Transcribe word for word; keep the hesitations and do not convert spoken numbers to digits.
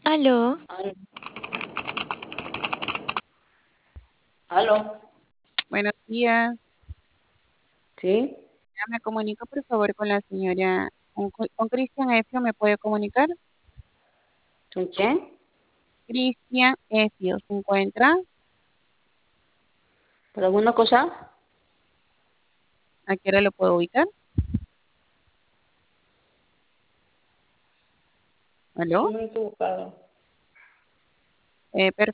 Aló, Al- ¿Aló? Buenos días. ¿Sí? Ya me comunico, por favor, con la señora, con, con Cristian Efio, ¿me puede comunicar? ¿Con quién? Cristian Efio, ¿se encuentra? ¿Por alguna cosa? ¿A qué hora lo puedo ubicar? Es ¿Aló? un número equivocado. Eh,